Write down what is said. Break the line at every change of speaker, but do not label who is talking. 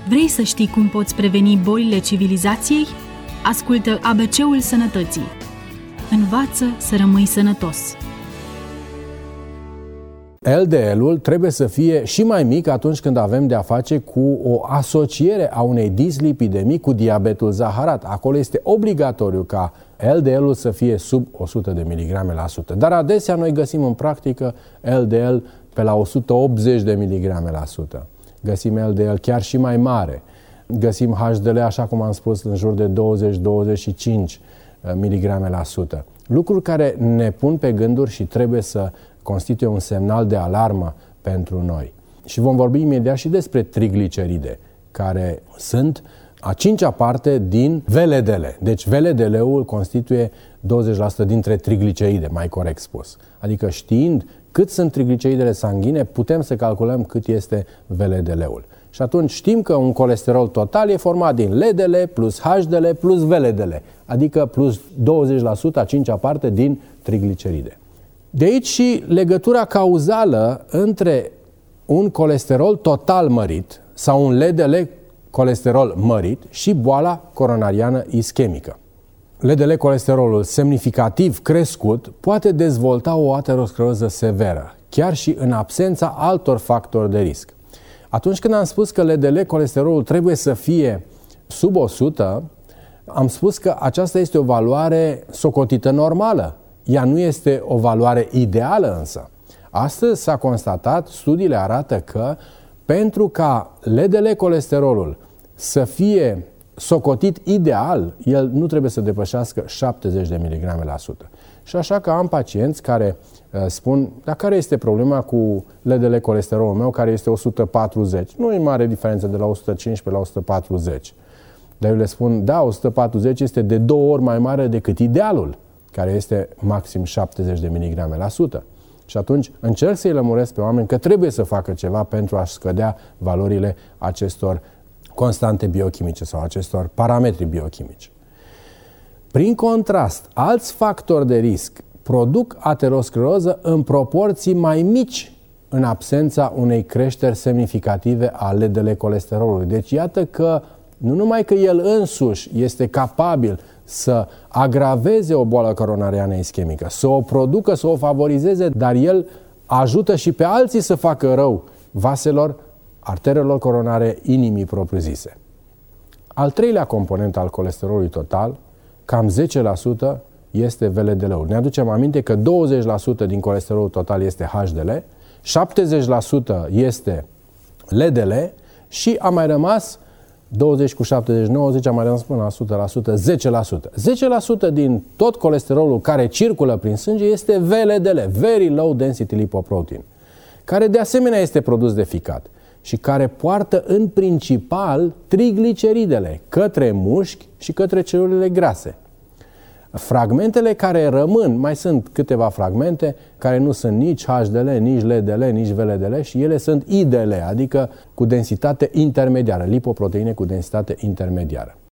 Vrei să știi cum poți preveni bolile civilizației? Ascultă ABC-ul Sănătății. Învață să rămâi sănătos.
LDL-ul trebuie să fie și mai mic atunci când avem de-a face cu o asociere a unei dislipidemii cu diabetul zaharat. Acolo este obligatoriu ca LDL-ul să fie sub 100 de miligrame la sută. Dar adesea noi găsim în practică LDL pe la 180 de miligrame la sută. Găsim LDL chiar și mai mare. Găsim HDL, așa cum am spus, în jur de 20-25 miligrame la sută. Lucruri care ne pun pe gânduri și trebuie să constituie un semnal de alarmă pentru noi. Și vom vorbi imediat și despre trigliceride, care sunt a cincea parte din VLDL. Deci VLDL-ul constituie 20% dintre trigliceride, mai corect spus. Adică știind cât sunt trigliceridele sanguine, putem să calculăm cât este VLDL-ul. Și atunci știm că un colesterol total e format din LDL plus HDL plus VLDL, adică plus 20%, a cincea parte din trigliceride. De aici și legătura cauzală între un colesterol total mărit sau un LDL colesterol mărit și boala coronariană ischemică. LDL colesterolul semnificativ crescut poate dezvolta o ateroscleroză severă, chiar și în absența altor factori de risc. Atunci când am spus că LDL colesterolul trebuie să fie sub 100, am spus că aceasta este o valoare socotită normală. Ea nu este o valoare ideală însă. Astăzi s-a constatat, studiile arată că pentru ca LDL colesterolul să fie socotit ideal, el nu trebuie să depășească 70 de miligrame la sută. Și așa că am pacienți care spun, dar care este problema cu LDL colesterolul meu care este 140? Nu e mare diferență de la 115 la 140. Dar eu le spun, da, 140 este de 2 ori mai mare decât idealul, care este maxim 70 de miligrame la sută. Și atunci încerc să-i lămuresc pe oameni că trebuie să facă ceva pentru a-și scădea valorile acestor constante biochimice sau acestor parametri biochimici. Prin contrast, alți factori de risc produc ateroscleroză în proporții mai mici în absența unei creșteri semnificative a LDL colesterolului. Deci iată că nu numai că el însuși este capabil să agraveze o boală coronariană ischemică, să o producă, să o favorizeze, dar el ajută și pe alții să facă rău vaselor, arterelor coronare, inimii propriu-zise. Al treilea component al colesterolului total, cam 10%, este VLDL-ul. Ne aducem aminte că 20% din colesterolul total este HDL, 70% este LDL și a mai rămas 20 cu 70, 90, a mai rămas până la 100%, 10%. 10% din tot colesterolul care circulă prin sânge este VLDL, Very Low Density Lipoprotein, care de asemenea este produs de ficat și care poartă în principal trigliceridele către mușchi și către celulele grase. Fragmentele care rămân, mai sunt câteva fragmente care nu sunt nici HDL, nici LDL, nici VLDL și ele sunt IDL, adică cu densitate intermediară, lipoproteine cu densitate intermediară.